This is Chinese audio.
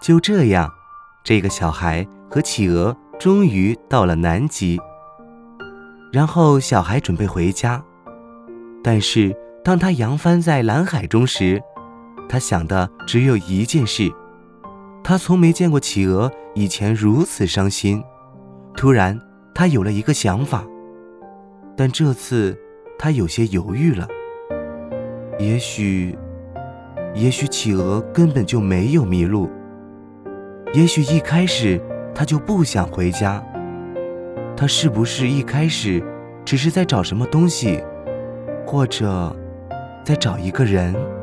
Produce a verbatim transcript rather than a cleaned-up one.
就这样，这个小孩和企鹅终于到了南极。然后小孩准备回家，但是当他扬帆在蓝海中时，他想的只有一件事。他从没见过企鹅以前如此伤心。突然他有了一个想法，但这次他有些犹豫了。也许也许企鹅根本就没有迷路，也许一开始他就不想回家。他是不是一开始只是在找什么东西，或者在找一个人？